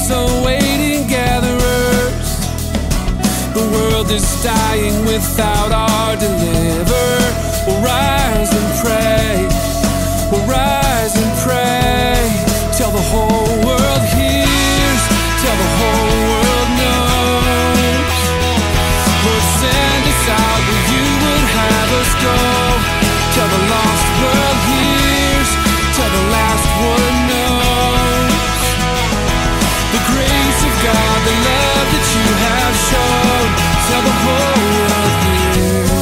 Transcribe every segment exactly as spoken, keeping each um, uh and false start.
as awaiting gatherers. The world is dying without our deliverer. We'll rise and pray. We'll rise and pray till the whole world hears, till the whole world knows. Lord, send us out where you would have us go, till the lost world hears, till the last one knows. The grace of God, the love that you have shown, till the whole world hears.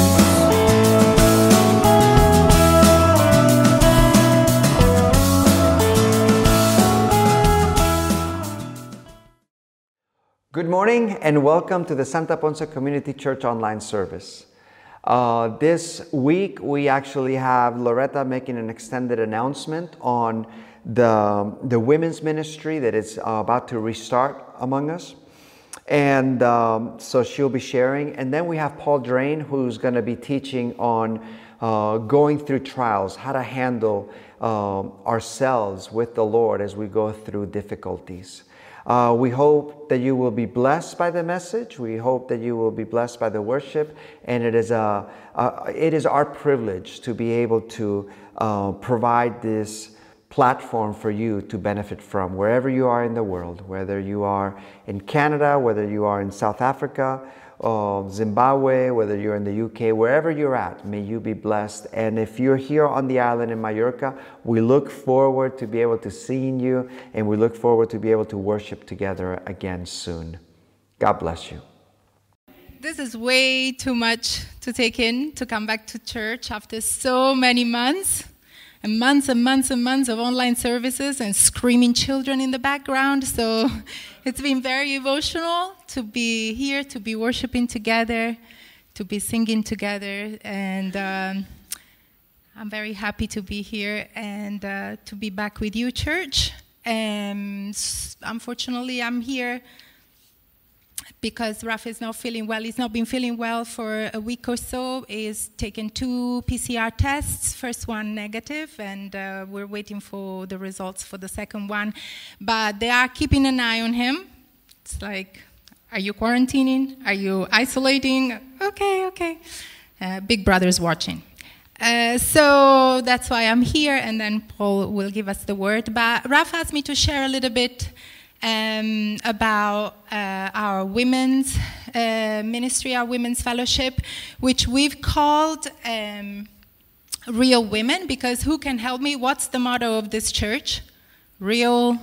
Good morning and welcome to the Santa Ponsa Community Church online service. Uh, this week we actually have Loretta making an extended announcement on the, the women's ministry that is uh, about to restart among us. And um, so she'll be sharing. And then we have Paul Drain, who's going to be teaching on uh, going through trials, how to handle um, ourselves with the Lord as we go through difficulties. Uh, we hope that you will be blessed by the message. We hope that you will be blessed by the worship. And it is, a, a, it is our privilege to be able to uh, provide this platform for you to benefit from wherever you are in the world, whether you are in Canada, whether you are in South Africa, uh, Zimbabwe, whether you're in the U K, wherever you're at, may you be blessed. And if you're here on the island in Mallorca, we look forward to be able to seeing you, and we look forward to be able to worship together again soon. God bless you. This is way too much to take in, to come back to church after so many months. And months and months and months of online services and screaming children in the background. So it's been very emotional to be here, to be worshiping together, to be singing together. And um, I'm very happy to be here and uh, to be back with you, church. And unfortunately, I'm here because Rafa is not feeling well. He's not been feeling well for a week or so. He's taken two P C R tests, first one negative, and uh, we're waiting for the results for the second one. But they are keeping an eye on him. It's like, are you quarantining? Are you isolating? Okay, okay. Uh, Big Brother's watching. Uh, so that's why I'm here, and then Paul will give us the word. But Rafa asked me to share a little bit Um, about uh, our women's uh, ministry, our women's fellowship, which we've called um, Real Women, because who can help me? What's the motto of this church? Real,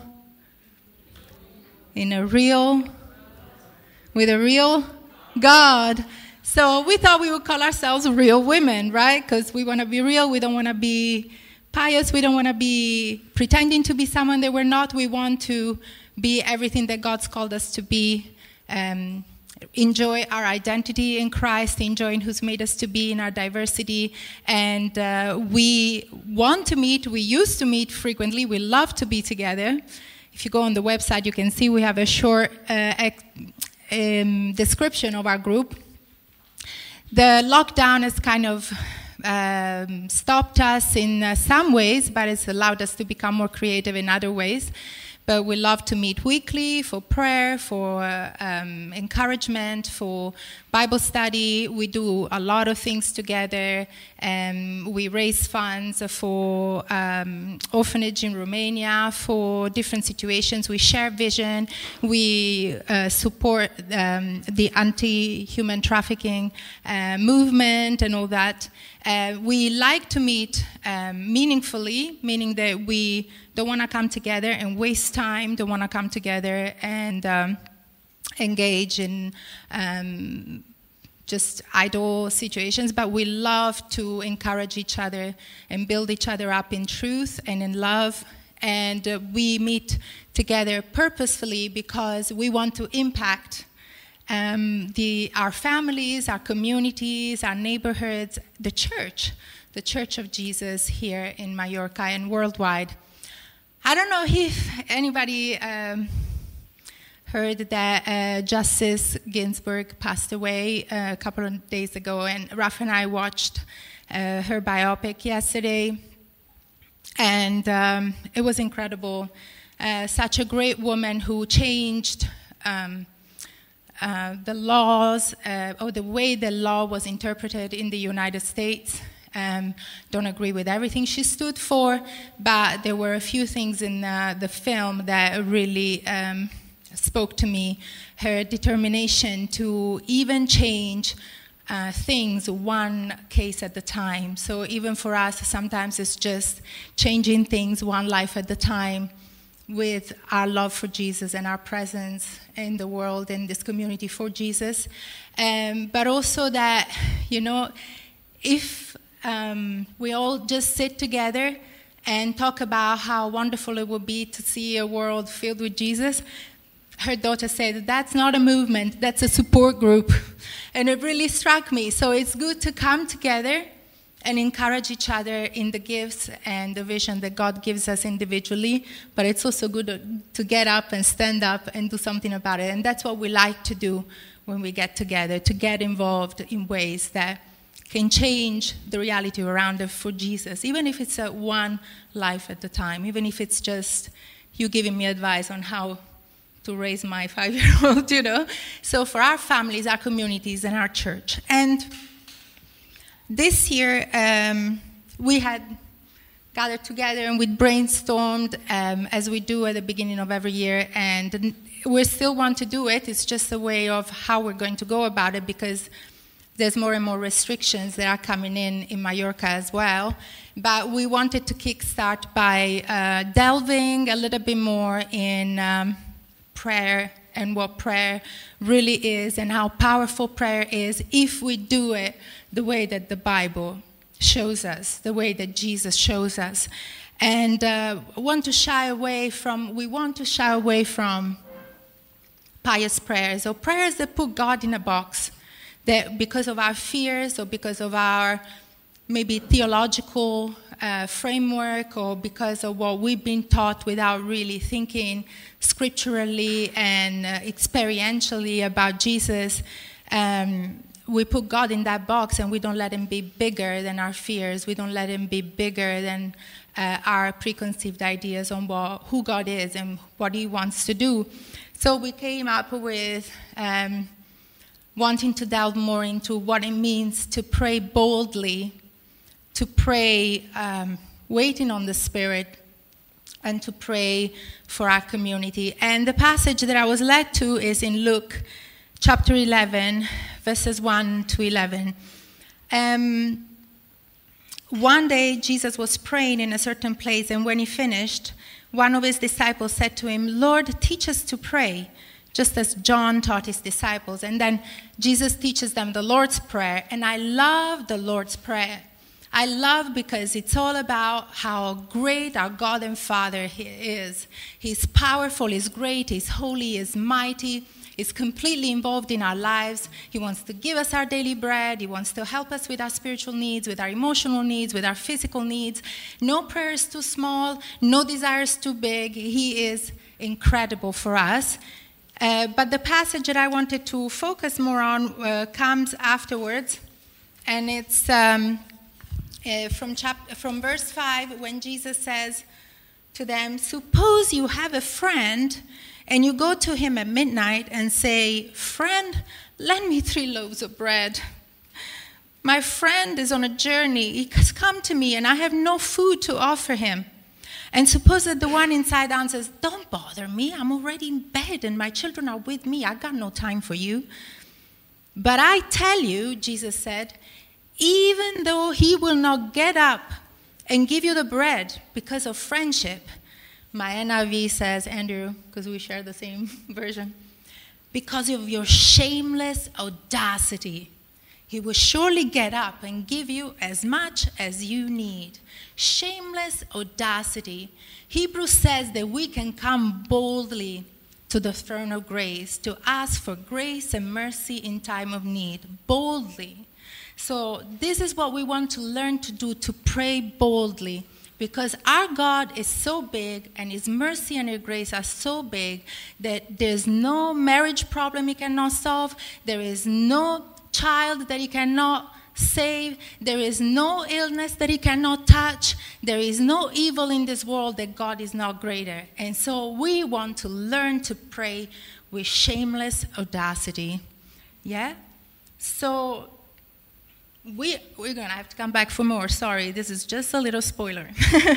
in a real, with a real God. So we thought we would call ourselves Real Women, right? Because we want to be real, we don't want to be pious, we don't want to be pretending to be someone that we're not. We want to be everything that God's called us to be, um, enjoy our identity in Christ, enjoying who's made us to be in our diversity. And uh, we want to meet, we used to meet frequently, we love to be together. If you go on the website, you can see we have a short uh, ex- um, description of our group. The lockdown has kind of um, stopped us in uh, some ways, but it's allowed us to become more creative in other ways. But we love to meet weekly for prayer, for um, encouragement, for Bible study. We do a lot of things together. Um, we raise funds for um, orphanage in Romania, for different situations. We share vision. We uh, support um, the anti-human trafficking uh, movement and all that. Uh, we like to meet um, meaningfully, meaning that we don't want to come together and waste time, don't want to come together and um, engage in um, just idle situations, but we love to encourage each other and build each other up in truth and in love. And uh, we meet together purposefully because we want to impact Um, the, our families, our communities, our neighborhoods, the church, the Church of Jesus here in Mallorca and worldwide. I don't know if anybody um, heard that uh, Justice Ginsburg passed away uh, a couple of days ago, and Rafa and I watched uh, her biopic yesterday, and um, it was incredible. uh, such a great woman who changed um, uh, the laws, uh, or the way the law was interpreted in the United States. Um, don't agree with everything she stood for, but there were a few things in uh, the film that really um, spoke to me. Her determination to even change uh, things one case at a time. So even for us, sometimes it's just changing things one life at a time with our love for Jesus and our presence in the world, in this community for Jesus. Um, but also that, you know, if Um, we all just sit together and talk about how wonderful it would be to see a world filled with Jesus. Her daughter said, that's not a movement, that's a support group. And it really struck me. So it's good to come together and encourage each other in the gifts and the vision that God gives us individually. But it's also good to get up and stand up and do something about it. And that's what we like to do when we get together, to get involved in ways that can change the reality around us for Jesus, even if it's a one life at a time, even if it's just you giving me advice on how to raise my five-year-old, you know. So for our families, our communities, and our church. And this year, um, we had gathered together and we brainstormed, um, as we do at the beginning of every year, and we still want to do it. It's just a way of how we're going to go about it, because there's more and more restrictions that are coming in in Mallorca as well. But we wanted to kickstart by uh, delving a little bit more in um, prayer and what prayer really is and how powerful prayer is if we do it the way that the Bible shows us, the way that Jesus shows us. And uh, want to shy away from, we want to shy away from pious prayers or prayers that put God in a box, that because of our fears or because of our maybe theological uh, framework or because of what we've been taught without really thinking scripturally and uh, experientially about Jesus, um, we put God in that box and we don't let him be bigger than our fears. We don't let him be bigger than uh, our preconceived ideas on what, who God is and what he wants to do. So we came up with um, wanting to delve more into what it means to pray boldly, to pray um, waiting on the Spirit, and to pray for our community. And the passage that I was led to is in Luke chapter eleven, verses one to eleven. Um, one day Jesus was praying in a certain place, and when he finished, one of his disciples said to him, "Lord, teach us to pray, just as John taught his disciples." And then Jesus teaches them the Lord's Prayer. And I love the Lord's Prayer. I love because it's all about how great our God and Father he is. He's powerful, he's great, he's holy, he's mighty. He's completely involved in our lives. He wants to give us our daily bread. He wants to help us with our spiritual needs, with our emotional needs, with our physical needs. No prayer is too small, no desire is too big. He is incredible for us. Uh, but the passage that I wanted to focus more on uh, comes afterwards, and it's um, uh, from, chap- from verse five, when Jesus says to them, "Suppose you have a friend, and you go to him at midnight and say, 'Friend, lend me three loaves of bread. My friend is on a journey. He has come to me, and I have no food to offer him.' And suppose that the one inside answers, 'Don't bother me. I'm already in bed, and my children are with me. I got no time for you.' But I tell you," Jesus said, "even though he will not get up and give you the bread because of friendship," my N I V says, Andrew, because we share the same version, "because of your shameless audacity, he will surely get up and give you as much as you need." Shameless audacity. Hebrews says that we can come boldly to the throne of grace to ask for grace and mercy in time of need. Boldly. So this is what we want to learn to do, to pray boldly. Because our God is so big and his mercy and his grace are so big that there's no marriage problem he cannot solve. There is no child that he cannot save. There is no illness that he cannot touch. There is no evil in this world that God is not greater. And so we want to learn to pray with shameless audacity. Yeah? So we, we're going to have to come back for more. Sorry, this is just a little spoiler.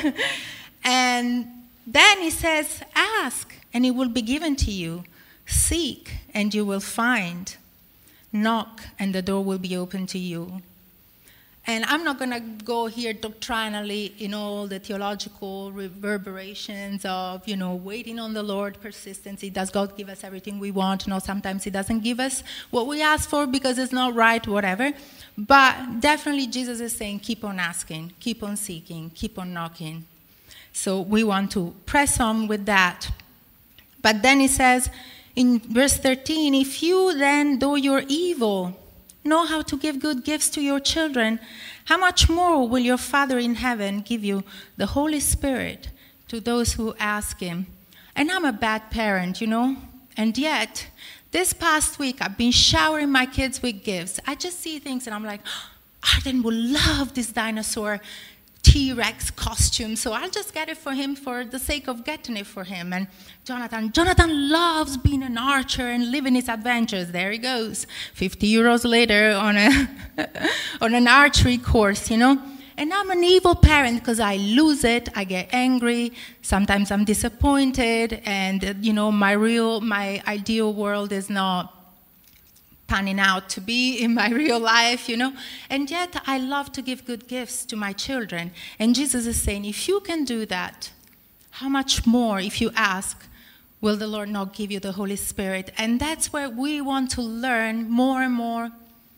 And then he says, ask, and it will be given to you. Seek, and you will find. Knock, and the door will be open to you. And I'm not going to go here doctrinally in all the theological reverberations of, you know, waiting on the Lord, persistency. Does God give us everything we want? No, sometimes he doesn't give us what we ask for because it's not right, whatever. But definitely Jesus is saying, keep on asking, keep on seeking, keep on knocking. So we want to press on with that. But then he says in verse thirteen, if you then, though you're evil, know how to give good gifts to your children, how much more will your Father in heaven give you the Holy Spirit to those who ask him? And I'm a bad parent, you know, and yet this past week I've been showering my kids with gifts. I just see things and I'm like, Arden will love this dinosaur T-Rex costume, so I'll just get it for him for the sake of getting it for him. And Jonathan, Jonathan loves being an archer and living his adventures. There he goes, fifty euros later on a on an archery course, you know. And I'm an evil parent because I lose it, I get angry, sometimes I'm disappointed, and uh, you know, my real, my ideal world is not panning out to be in my real life, you know. And yet I love to give good gifts to my children. And Jesus is saying, if you can do that, how much more, if you ask, will the Lord not give you the Holy Spirit? And that's where we want to learn more and more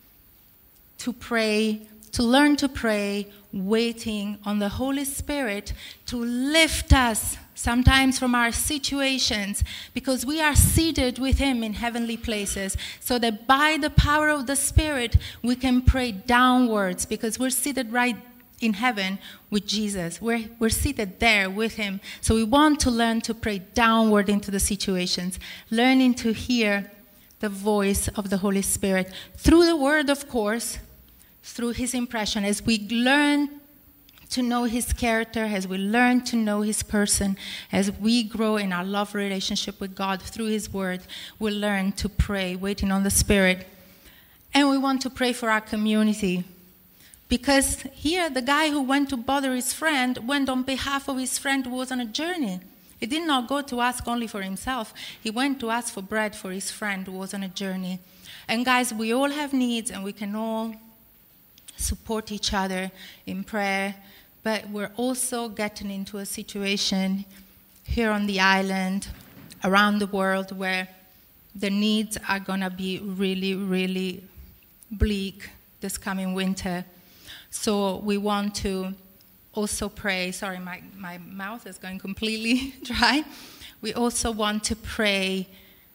to pray, to learn to pray, waiting on the Holy Spirit to lift us sometimes from our situations, because we are seated with him in heavenly places, so that by the power of the Spirit we can pray downwards, because we're seated right in heaven with Jesus. We're, we're seated there with him. So we want to learn to pray downward into the situations, learning to hear the voice of the Holy Spirit through the Word, of course, through his impression, as we learn to know his character, as we learn to know his person, as we grow in our love relationship with God through his word, we learn to pray, waiting on the Spirit. And we want to pray for our community. Because here, the guy who went to bother his friend went on behalf of his friend who was on a journey. He did not go to ask only for himself. He went to ask for bread for his friend who was on a journey. And guys, we all have needs, and we can all support each other in prayer. But we're also getting into a situation here on the island, around the world, where the needs are going to be really, really bleak this coming winter. So we want to also pray. Sorry, my, my mouth is going completely dry. We also want to pray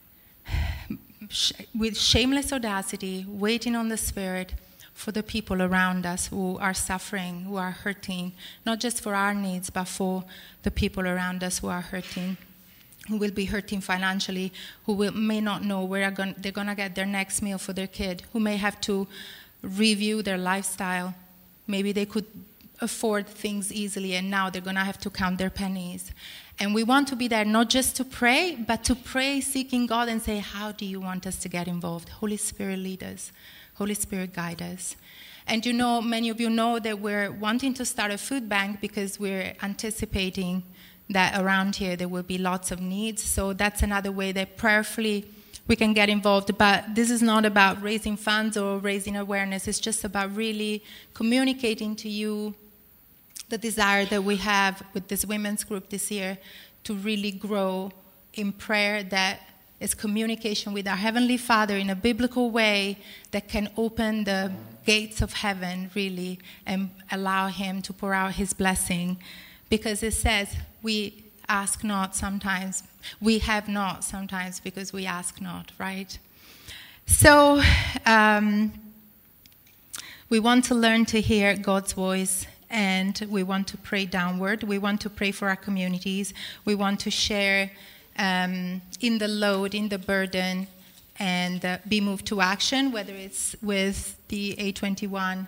with shameless audacity, waiting on the Spirit, for the people around us who are suffering, who are hurting, not just for our needs, but for the people around us who are hurting, who will be hurting financially, who will, may not know where going, they're going to get their next meal for their kid, who may have to review their lifestyle. Maybe they could afford things easily, and now they're going to have to count their pennies. And we want to be there not just to pray, but to pray seeking God and say, how do you want us to get involved? Holy Spirit, lead us. Holy Spirit, guide us. And you know, many of you know that we're wanting to start a food bank because we're anticipating that around here there will be lots of needs. So that's another way that prayerfully we can get involved. But this is not about raising funds or raising awareness. It's just about really communicating to you the desire that we have with this women's group this year to really grow in prayer, that is communication with our Heavenly Father in a biblical way that can open the gates of heaven, really, and allow him to pour out his blessing. Because it says, we ask not sometimes. We have not sometimes because we ask not, right? So um, we want to learn to hear God's voice, and we want to pray downward. We want to pray for our communities. We want to share Um, in the load, in the burden, and uh, be moved to action, whether it's with the A twenty-one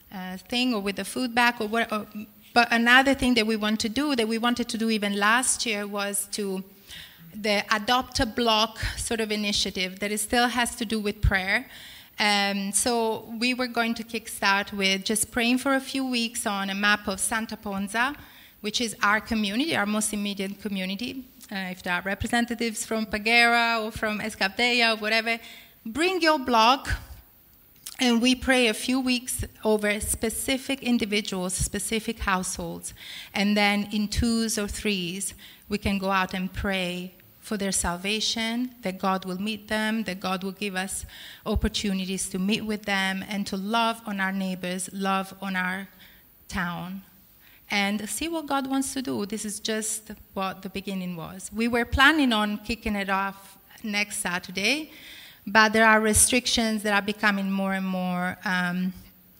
uh, thing or with the food bag or what. Or, but another thing that we want to do, that we wanted to do even last year, was to the Adopt a Block sort of initiative that it still has to do with prayer. Um, so we were going to kickstart with just praying for a few weeks on a map of Santa Ponsa, which is our community, our most immediate community. Uh, if there are representatives from Pagera or from Escabdea or whatever, bring your block, and we pray a few weeks over specific individuals, specific households, and then in twos or threes, we can go out and pray for their salvation, that God will meet them, that God will give us opportunities to meet with them and to love on our neighbors, love on our town, and see what God wants to do. This is just what the beginning was. We were planning on kicking it off next Saturday, but there are restrictions that are becoming more and more um,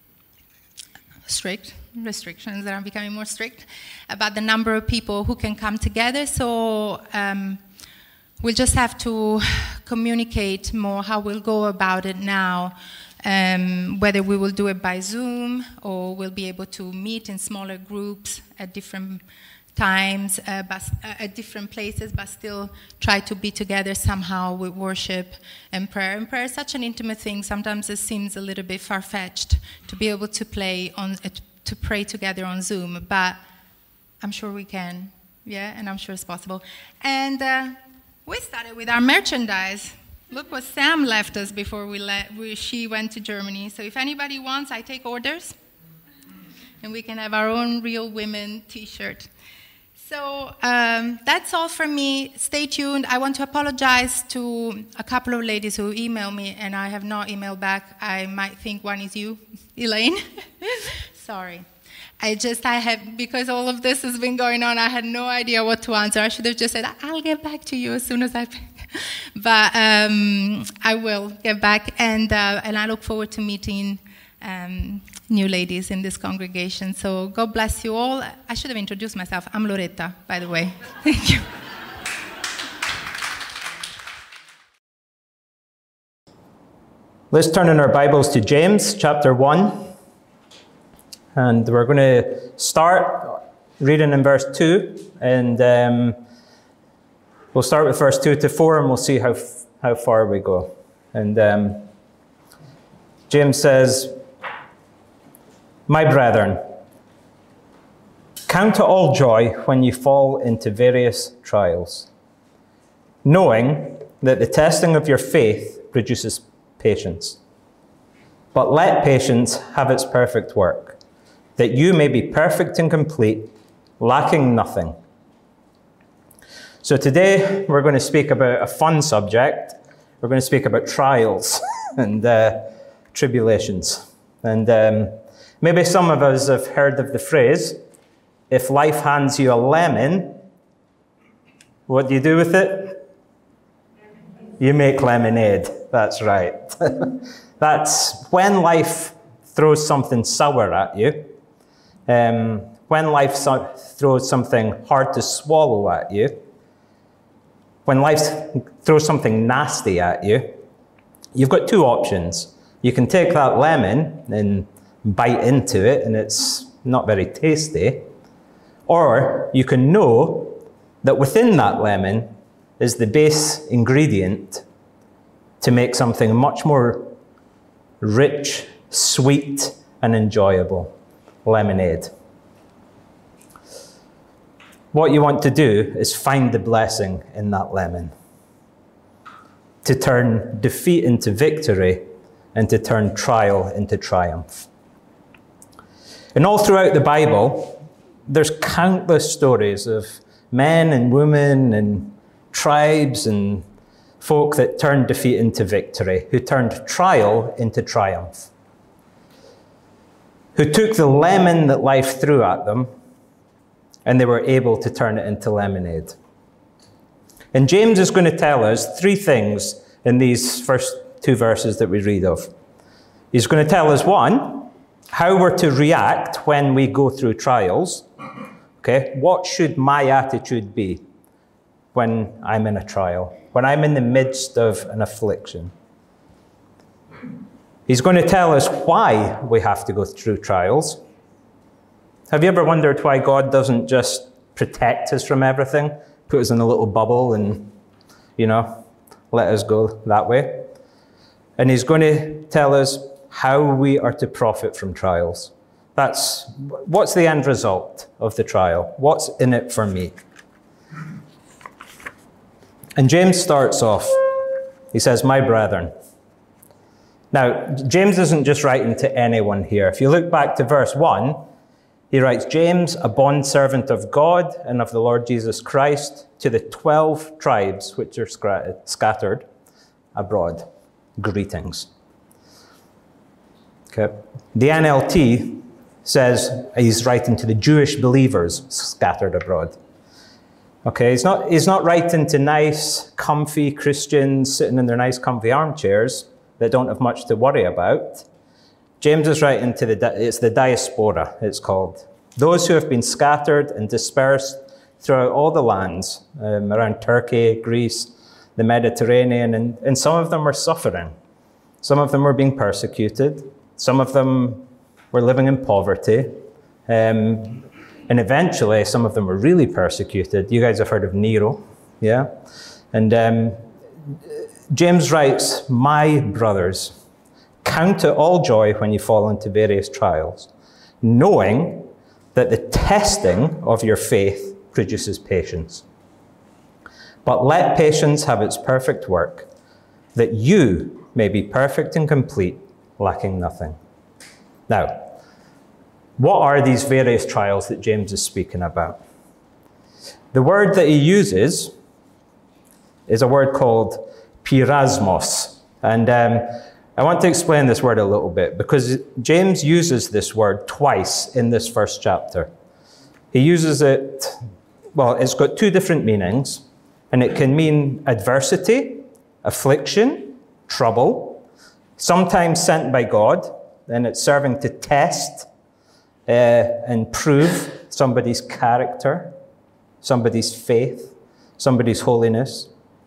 strict, restrictions that are becoming more strict about the number of people who can come together. So um, we'll just have to communicate more how we'll go about it now, um, whether we will do it by Zoom or we'll be able to meet in smaller groups at different times, uh, but, uh, at different places, but still try to be together somehow with worship and prayer. And prayer is such an intimate thing. Sometimes it seems a little bit far-fetched to be able to play on, uh, to pray together on Zoom, but I'm sure we can, yeah, and I'm sure it's possible. And uh, we started with our merchandise. Look what Sam left us before we let, we, she went to Germany. So if anybody wants, I take orders, and we can have our own Real Women t-shirt. So um, that's all from me. Stay tuned. I want to apologize to a couple of ladies who emailed me, and I have not emailed back. I might think one is you, Elaine. Sorry. I just, I have, because all of this has been going on, I had no idea what to answer. I should have just said, I'll get back to you as soon as I pick. But um, I will get back, and, uh, and I look forward to meeting Um, new ladies in this congregation. So God bless you all. I should have introduced myself. I'm Loretta, by the way. Thank you. Let's turn in our Bibles to James chapter one. And we're going to start reading in verse two. And um, we'll start with verse two to four, and we'll see how, how far we go. And um, James says, "My brethren, count it all joy when you fall into various trials, knowing that the testing of your faith produces patience. But let patience have its perfect work, that you may be perfect and complete, lacking nothing." So today we're going to speak about a fun subject. We're going to speak about trials and uh, tribulations. And um, maybe some of us have heard of the phrase, if life hands you a lemon, what do you do with it? You make lemonade. That's right. That's when life throws something sour at you, um, when life so- throws something hard to swallow at you, when life throws something nasty at you, you've got two options. You can take that lemon and bite into it, and it's not very tasty. Or you can know that within that lemon is the base ingredient to make something much more rich, sweet, and enjoyable. Lemonade. What you want to do is find the blessing in that lemon, to turn defeat into victory and to turn trial into triumph. And all throughout the Bible, there's countless stories of men and women and tribes and folk that turned defeat into victory, who turned trial into triumph, who took the lemon that life threw at them and they were able to turn it into lemonade. And James is going to tell us three things in these first two verses that we read of. He's going to tell us, one, how we're to react when we go through trials. Okay, what should my attitude be when I'm in a trial, when I'm in the midst of an affliction? He's going to tell us why we have to go through trials. Have you ever wondered why God doesn't just protect us from everything, put us in a little bubble and, you know, let us go that way? And he's going to tell us how we are to profit from trials. That's, what's the end result of the trial? What's in it for me? And James starts off, he says, my brethren. Now, James isn't just writing to anyone here. If you look back to verse one, he writes, James, a bondservant of God and of the Lord Jesus Christ, to the twelve tribes which are scattered abroad. Greetings. Okay. The N L T says he's writing to the Jewish believers scattered abroad. Okay, he's not, he's not writing to nice, comfy Christians sitting in their nice, comfy armchairs that don't have much to worry about. James is writing to the, it's the diaspora, it's called. Those who have been scattered and dispersed throughout all the lands, um, around Turkey, Greece, the Mediterranean, and, and some of them were suffering. Some of them were being persecuted. Some of them were living in poverty. Um, and eventually, some of them were really persecuted. You guys have heard of Nero, yeah? And um, James writes, my brothers, count it all joy when you fall into various trials, knowing that the testing of your faith produces patience. But let patience have its perfect work, that you may be perfect and complete, lacking nothing. Now, what are these various trials that James is speaking about? The word that he uses is a word called peirasmos. And um, I want to explain this word a little bit, because James uses this word twice in this first chapter. He uses it, well, it's got two different meanings, and it can mean adversity, affliction, trouble, sometimes sent by God, and it's serving to test uh, and prove somebody's character, somebody's faith, somebody's holiness.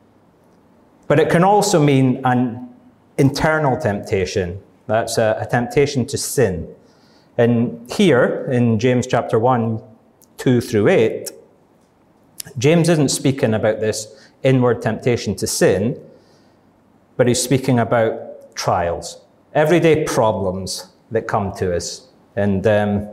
But it can also mean an internal temptation. That's a, a temptation to sin. And here, in James chapter one, two through eight, James isn't speaking about this inward temptation to sin, but he's speaking about trials, everyday problems that come to us. And um,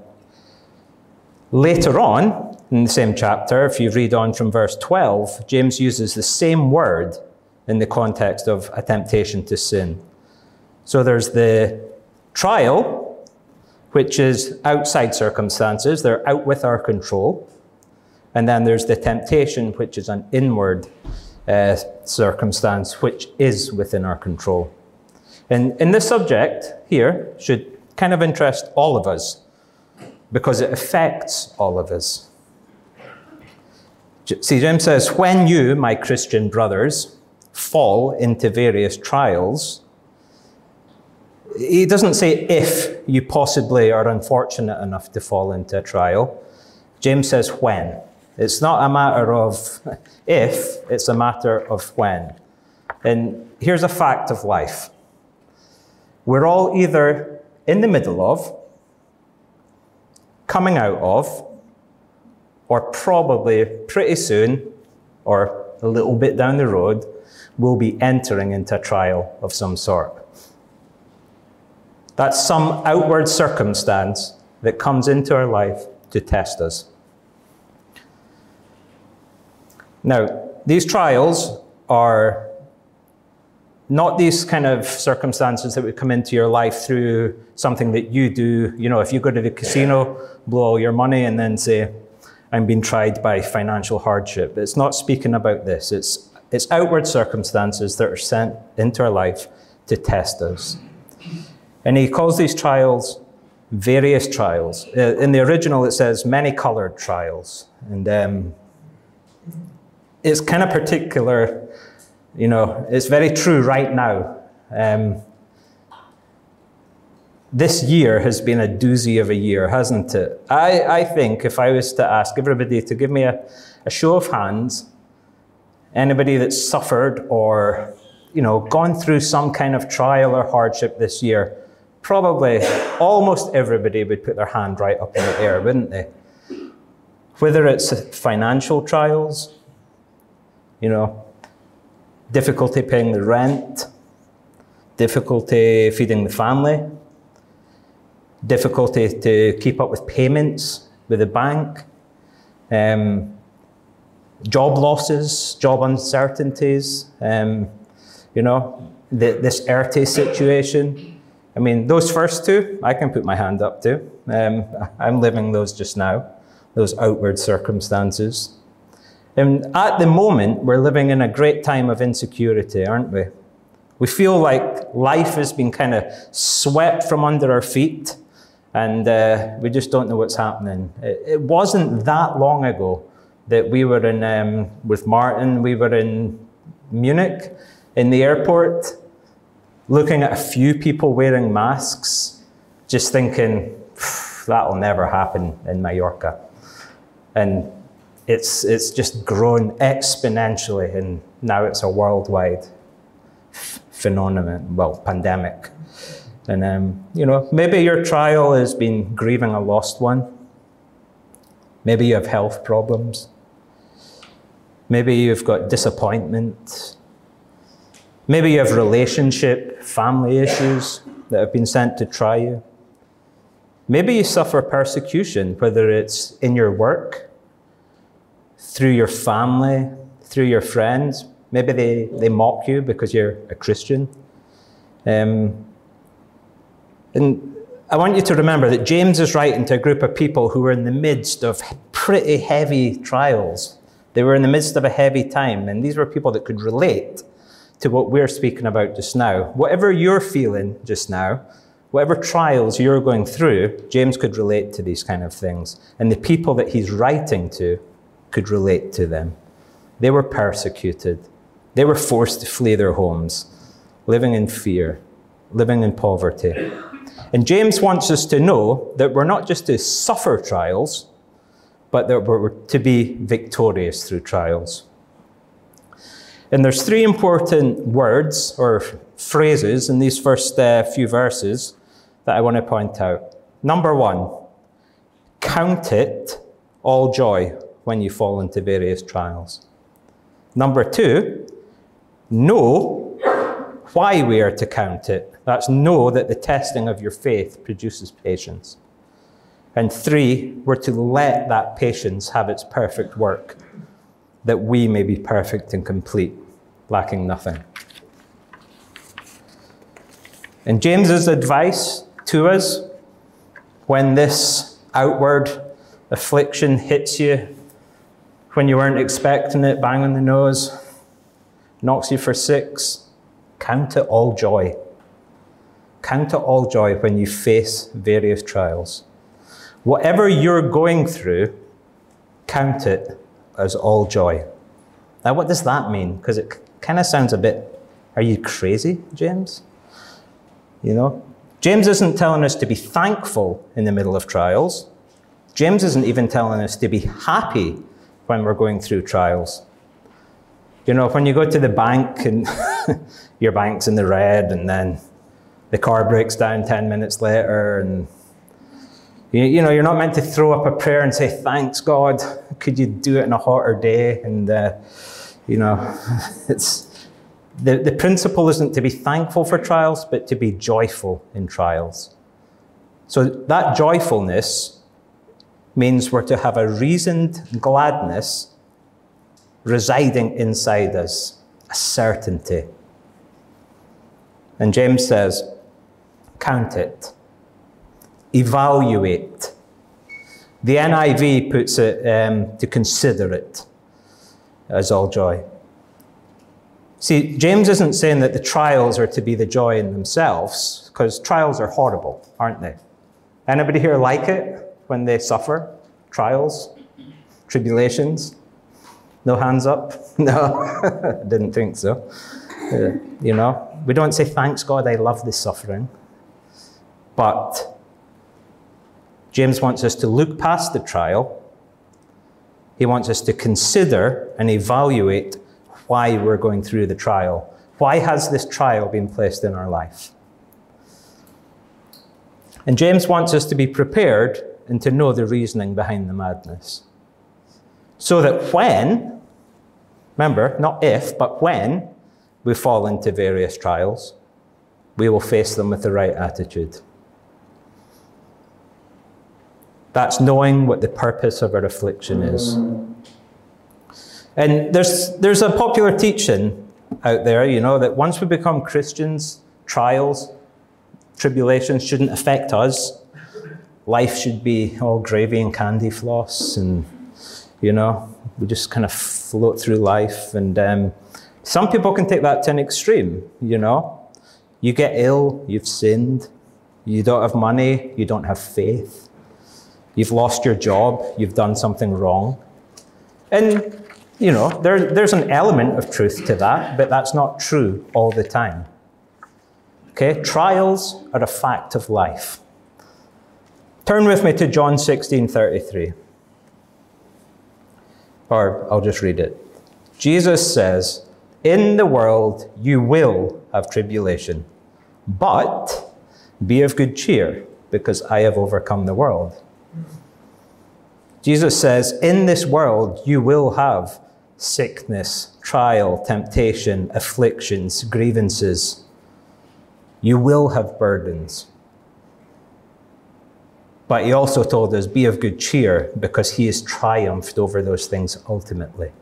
later on, in the same chapter, if you read on from verse twelve, James uses the same word in the context of a temptation to sin. So there's the trial, which is outside circumstances. They're out with our control. And then there's the temptation, which is an inward uh, circumstance, which is within our control. And, and this subject here should kind of interest all of us, because it affects all of us. See, James says, when you, my Christian brothers, fall into various trials, he doesn't say if you possibly are unfortunate enough to fall into a trial. James says when. It's not a matter of if, it's a matter of when. And here's a fact of life. We're all either in the middle of, coming out of, or probably pretty soon, or a little bit down the road, we'll be entering into a trial of some sort. That's some outward circumstance that comes into our life to test us. Now, these trials are not these kind of circumstances that would come into your life through something that you do. You know, if you go to the casino, blow all your money, and then say, I'm being tried by financial hardship. It's not speaking about this. It's, it's outward circumstances that are sent into our life to test us. And he calls these trials various trials. In the original, it says many-colored trials. And um, it's kind of particular, you know, it's very true right now. Um, this year has been a doozy of a year, hasn't it? I, I think if I was to ask everybody to give me a, a show of hands, anybody that's suffered or, you know, gone through some kind of trial or hardship this year, probably almost everybody would put their hand right up in the air, wouldn't they? Whether it's financial trials, you know, difficulty paying the rent, difficulty feeding the family, difficulty to keep up with payments with the bank, um, job losses, job uncertainties, um, you know, the, this E R T E situation. I mean, those first two, I can put my hand up to. Um, I'm living those just now, those outward circumstances. And at the moment, we're living in a great time of insecurity, aren't we? We feel like life has been kind of swept from under our feet, and uh, we just don't know what's happening. It, it wasn't that long ago that we were in, um, with Martin, we were in Munich, in the airport, looking at a few people wearing masks, just thinking, that'll never happen in Mallorca. And it's, it's just grown exponentially, and now it's a worldwide f- phenomenon, well, pandemic. And, um, you know, maybe your trial has been grieving a lost one. Maybe you have health problems. Maybe you've got disappointment. Maybe you have relationship, family issues that have been sent to try you. Maybe you suffer persecution, whether it's in your work, through your family, through your friends. Maybe they, they mock you because you're a Christian. Um, and I want you to remember that James is writing to a group of people who were in the midst of pretty heavy trials. They were in the midst of a heavy time, and these were people that could relate to what we're speaking about just now. Whatever you're feeling just now, whatever trials you're going through, James could relate to these kind of things. And the people that he's writing to could relate to them. They were persecuted. They were forced to flee their homes, living in fear, living in poverty. And James wants us to know that we're not just to suffer trials, but that we're to be victorious through trials. And there's three important words or phrases in these first uh, few verses that I want to point out. Number one, count it all joy when you fall into various trials. Number two, know why we are to count it. That's know that the testing of your faith produces patience. And three, we're to let that patience have its perfect work, that we may be perfect and complete, lacking nothing. And James's advice to us, when this outward affliction hits you, when you weren't expecting it, bang on the nose, knocks you for six, count it all joy. Count it all joy when you face various trials. Whatever you're going through, count it as all joy. Now, what does that mean? Because it kind of sounds a bit, are you crazy, James? You know, James isn't telling us to be thankful in the middle of trials. James isn't even telling us to be happy when we're going through trials. You know, when you go to the bank and your bank's in the red, and then the car breaks down ten minutes later, and you, you know, you're not meant to throw up a prayer and say, thanks God, could you do it on a hotter day? And, uh, you know, it's the, the principle isn't to be thankful for trials, but to be joyful in trials. So that joyfulness means we're to have a reasoned gladness residing inside us, a certainty. And James says, count it, evaluate. The N I V puts it um, to consider it as all joy. See, James isn't saying that the trials are to be the joy in themselves, because trials are horrible, aren't they? Anybody here like it when they suffer trials, tribulations? No hands up? No, didn't think so. Uh, you know, we don't say, thanks God, I love this suffering. But James wants us to look past the trial. He wants us to consider and evaluate why we're going through the trial. Why has this trial been placed in our life? And James wants us to be prepared and to know the reasoning behind the madness. So that when, remember, not if, but when we fall into various trials, we will face them with the right attitude. That's knowing what the purpose of our affliction is. And there's, there's a popular teaching out there, you know, that once we become Christians, trials, tribulations shouldn't affect us. Life should be all gravy and candy floss, and, you know, we just kind of float through life. And um, some people can take that to an extreme, you know. You get ill, you've sinned. You don't have money, you don't have faith. You've lost your job, you've done something wrong. And, you know, there, there's an element of truth to that, but that's not true all the time. Okay, trials are a fact of life. Turn with me to John sixteen thirty-three. Or I'll just read it. Jesus says, "In the world you will have tribulation, but be of good cheer, because I have overcome the world." Jesus says, in this world you will have sickness, trial, temptation, afflictions, grievances. You will have burdens. But he also told us, be of good cheer, because he has triumphed over those things ultimately.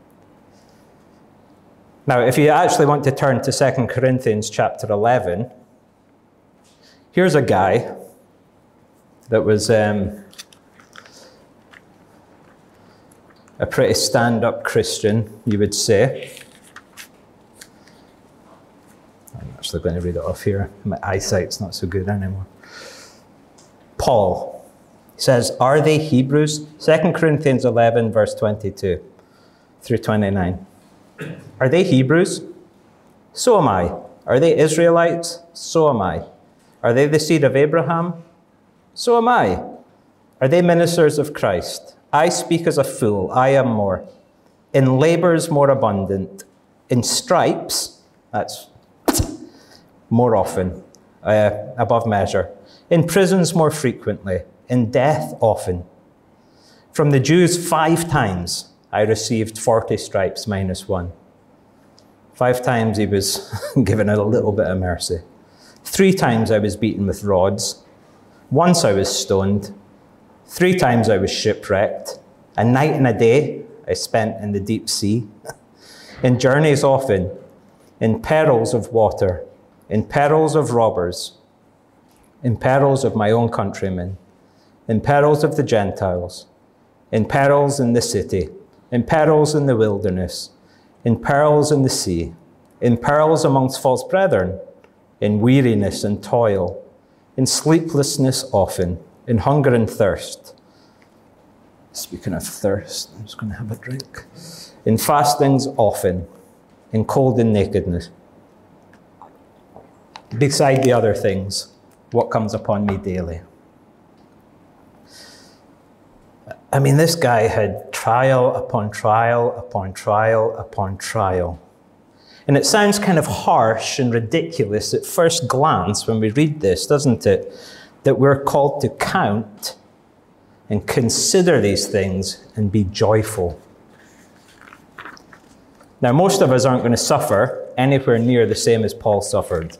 Now, if you actually want to turn to Second Corinthians chapter eleven, here's a guy that was um, a pretty stand-up Christian, you would say. I'm actually going to read it off here. My eyesight's not so good anymore. Paul says, are they Hebrews? Second Corinthians eleven, verse twenty-two through twenty-nine. Are they Hebrews? So am I. Are they Israelites? So am I. Are they the seed of Abraham? So am I. Are they ministers of Christ? I speak as a fool, I am more. In labors more abundant. In stripes, that's more often, uh, above measure. In prisons more frequently. In death often. From the Jews five times I received forty stripes minus one. Five times he was given a little bit of mercy. Three times I was beaten with rods. Once I was stoned. Three times I was shipwrecked. A night and a day I spent in the deep sea. In journeys often. In perils of water. In perils of robbers. In perils of my own countrymen. In perils of the Gentiles. In perils in the city. In perils in the wilderness. In perils in the sea. In perils amongst false brethren. In weariness and toil. In sleeplessness often. In hunger and thirst. Speaking of thirst, I'm just going to have a drink. In fastings often. In cold and nakedness. Beside the other things, what comes upon me daily. I mean, this guy had trial upon trial upon trial upon trial. And it sounds kind of harsh and ridiculous at first glance when we read this, doesn't it? That we're called to count and consider these things and be joyful. Now, most of us aren't going to suffer anywhere near the same as Paul suffered.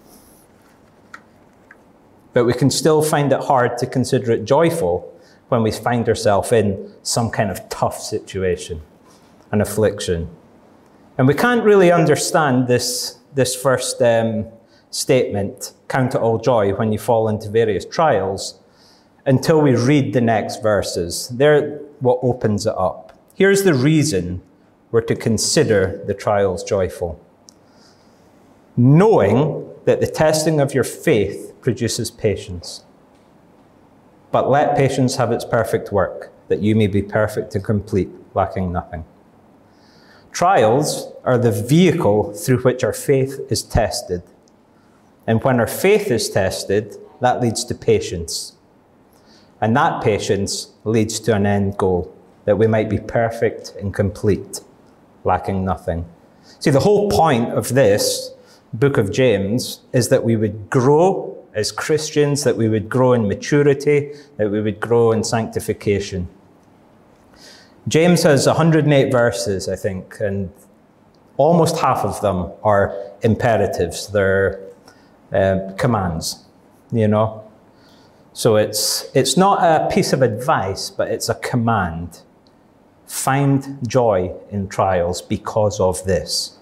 But we can still find it hard to consider it joyful when we find ourselves in some kind of tough situation, an affliction. And we can't really understand this, this first um, statement, count it all joy when you fall into various trials, until we read the next verses. They're what opens it up. Here's the reason we're to consider the trials joyful. Knowing that the testing of your faith produces patience. But let patience have its perfect work, that you may be perfect and complete, lacking nothing. Trials are the vehicle through which our faith is tested. And when our faith is tested, that leads to patience. And that patience leads to an end goal, that we might be perfect and complete, lacking nothing. See, the whole point of this book of James is that we would grow as Christians, that we would grow in maturity, that we would grow in sanctification. James has one hundred eight verses, I think, and almost half of them are imperatives. They're uh, commands, you know. So it's, it's not a piece of advice, but it's a command. Find joy in trials because of this.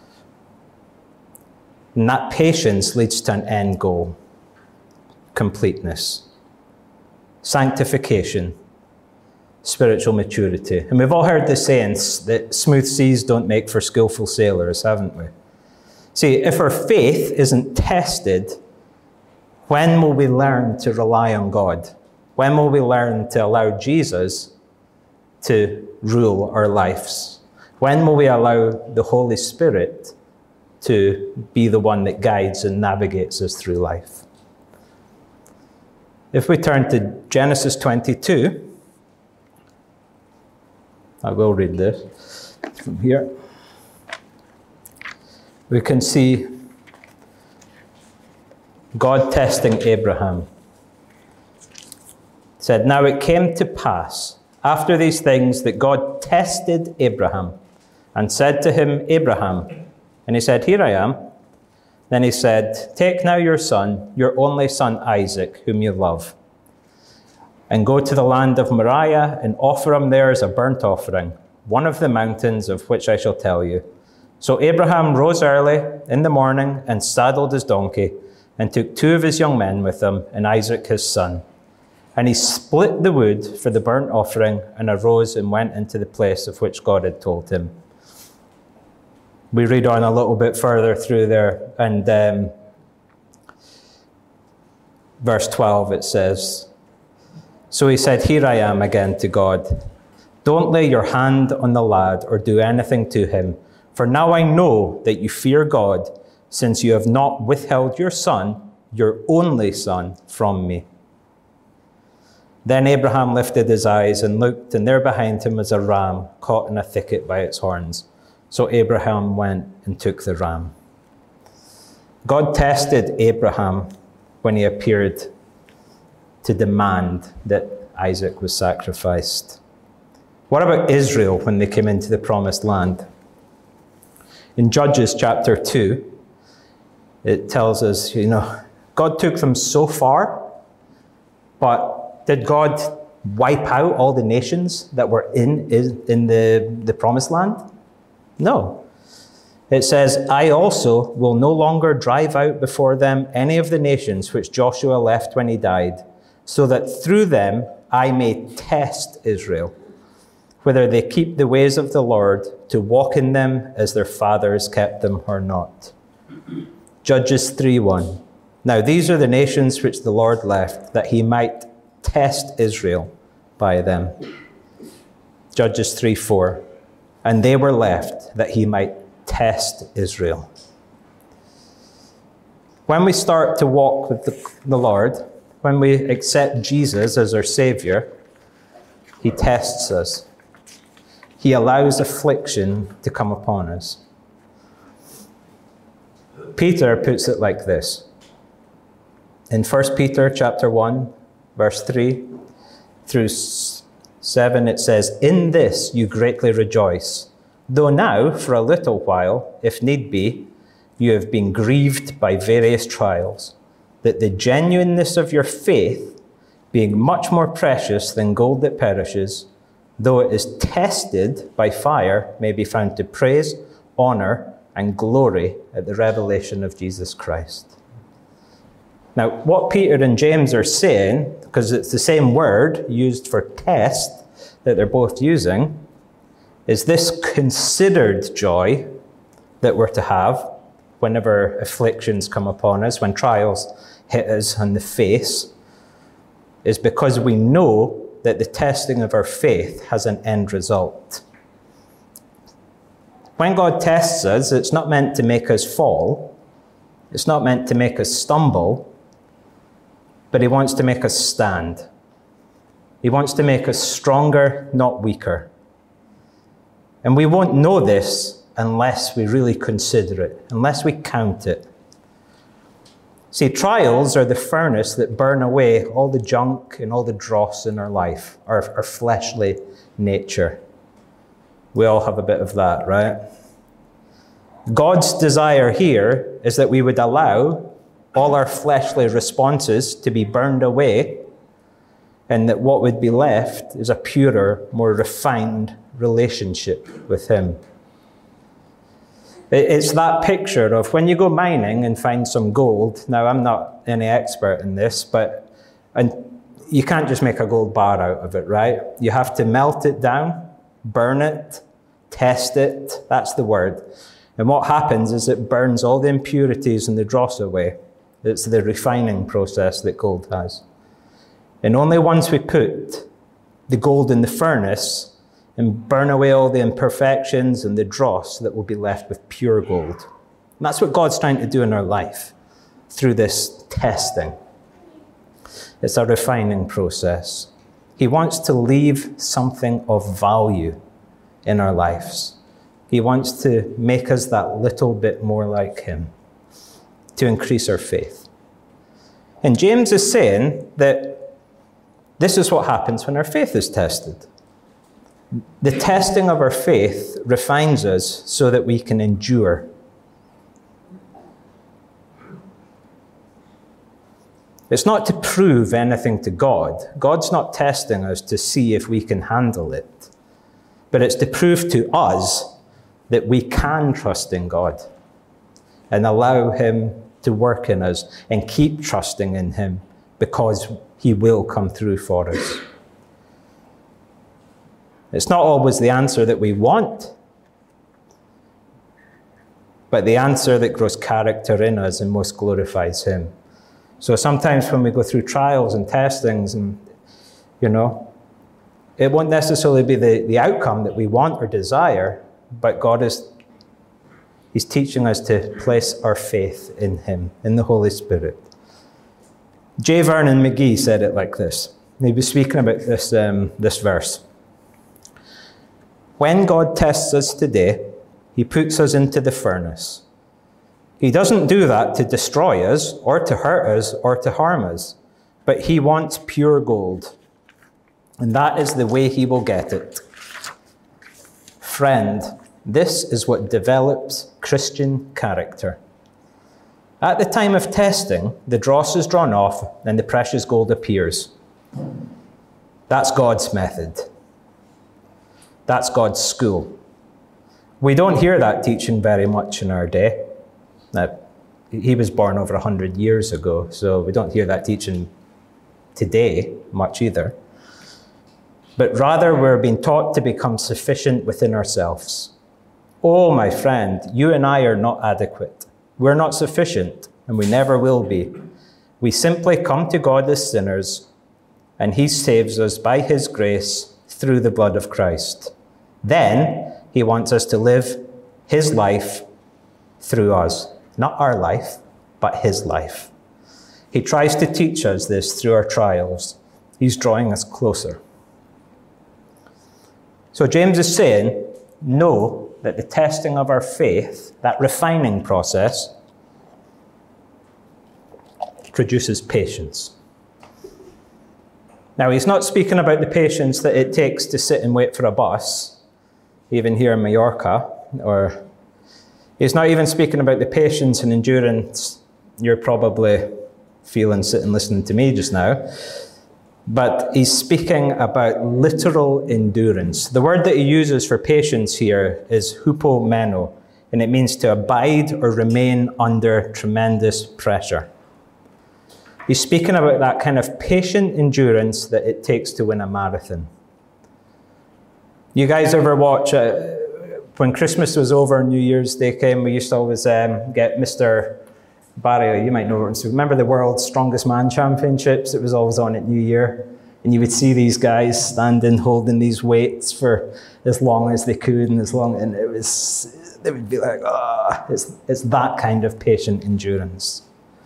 And that patience leads to an end goal. Completeness. Sanctification. Spiritual maturity. And we've all heard the saying that smooth seas don't make for skillful sailors, haven't we? See, if our faith isn't tested, when will we learn to rely on God? When will we learn to allow Jesus to rule our lives? When will we allow the Holy Spirit to be the one that guides and navigates us through life? If we turn to Genesis twenty-two, I will read this from here. We can see God testing Abraham. It said, "Now it came to pass after these things that God tested Abraham and said to him, Abraham, and he said, Here I am. Then he said, Take now your son, your only son Isaac, whom you love, and go to the land of Moriah and offer him there as a burnt offering, one of the mountains of which I shall tell you. So Abraham rose early in the morning and saddled his donkey and took two of his young men with him and Isaac his son. And he split the wood for the burnt offering and arose and went into the place of which God had told him." We read on a little bit further through there, and um, verse twelve, it says, "So he said, Here I am again to God. Don't lay your hand on the lad or do anything to him, for now I know that you fear God, since you have not withheld your son, your only son, from me." Then Abraham lifted his eyes and looked, and there behind him was a ram caught in a thicket by its horns. So Abraham went and took the ram. God tested Abraham when he appeared to demand that Isaac was sacrificed. What about Israel when they came into the promised land? In Judges chapter two, it tells us, you know, God took them so far, but did God wipe out all the nations that were in, in the, the promised land? No. It says, "I also will no longer drive out before them any of the nations which Joshua left when he died, so that through them I may test Israel, whether they keep the ways of the Lord to walk in them as their fathers kept them or not." Judges three one. "Now these are the nations which the Lord left, that he might test Israel by them." Judges three four. "And they were left, that he might test Israel." When we start to walk with the, the Lord, when we accept Jesus as our Savior, he tests us. He allows affliction to come upon us. Peter puts it like this. In First Peter chapter one, verse three through seven, it says, "In this you greatly rejoice, though now, for a little while, if need be, you have been grieved by various trials, that the genuineness of your faith, being much more precious than gold that perishes, though it is tested by fire, may be found to praise, honor, and glory at the revelation of Jesus Christ." Now, what Peter and James are saying, because it's the same word used for test that they're both using, is this considered joy that we're to have whenever afflictions come upon us, when trials hit us on the face, is because we know that the testing of our faith has an end result. When God tests us, it's not meant to make us fall. It's not meant to make us stumble. But he wants to make us stand. He wants to make us stronger, not weaker. And we won't know this unless we really consider it, unless we count it. See, trials are the furnace that burn away all the junk and all the dross in our life, our, our fleshly nature. We all have a bit of that, right? God's desire here is that we would allow all our fleshly responses to be burned away, and that what would be left is a purer, more refined relationship with him. It's that picture of when you go mining and find some gold. Now, I'm not any expert in this, but and you can't just make a gold bar out of it, right? You have to melt it down, burn it, test it. That's the word. And what happens is it burns all the impurities and the dross away. It's the refining process that gold has. And only once we put the gold in the furnace and burn away all the imperfections and the dross, that will be left with pure gold. And that's what God's trying to do in our life through this testing. It's a refining process. He wants to leave something of value in our lives. He wants to make us that little bit more like him, to increase our faith. And James is saying that this is what happens when our faith is tested. The testing of our faith refines us so that we can endure. It's not to prove anything to God. God's not testing us to see if we can handle it. But it's to prove to us that we can trust in God and allow him to work in us and keep trusting in him, because he will come through for us. It's not always the answer that we want, but the answer that grows character in us and most glorifies him. So sometimes when we go through trials and testings, and, you know, it won't necessarily be the, the outcome that we want or desire, but God is, he's teaching us to place our faith in him, in the Holy Spirit. J. Vernon McGee said it like this. He was speaking about this, um, this verse. When God tests us today, he puts us into the furnace. He doesn't do that to destroy us or to hurt us or to harm us, but he wants pure gold. And that is the way he will get it. Friend, this is what develops Christian character. At the time of testing, the dross is drawn off and the precious gold appears. That's God's method. That's God's school. We don't hear that teaching very much in our day. Now, he was born over one hundred years ago, so we don't hear that teaching today much either. But rather, we're being taught to become sufficient within ourselves. Oh, my friend, you and I are not adequate. We're not sufficient, and we never will be. We simply come to God as sinners, and he saves us by his grace through the blood of Christ. Then he wants us to live his life through us. Not our life, but his life. He tries to teach us this through our trials. He's drawing us closer. So James is saying, know that the testing of our faith, that refining process, produces patience. Now, he's not speaking about the patience that it takes to sit and wait for a bus, even here in Mallorca, or he's not even speaking about the patience and endurance you're probably feeling sitting listening to me just now, but he's speaking about literal endurance. The word that he uses for patience here is hupomeno, and it means to abide or remain under tremendous pressure. He's speaking about that kind of patient endurance that it takes to win a marathon. You guys ever watch, uh, when Christmas was over and New Year's Day came, we used to always um, get Mister Barry, you might know, so remember the World's Strongest Man Championships? It was always on at New Year. And you would see these guys standing, holding these weights for as long as they could, and as long, and it was, they would be like, ah, oh, it's, it's that kind of patient endurance.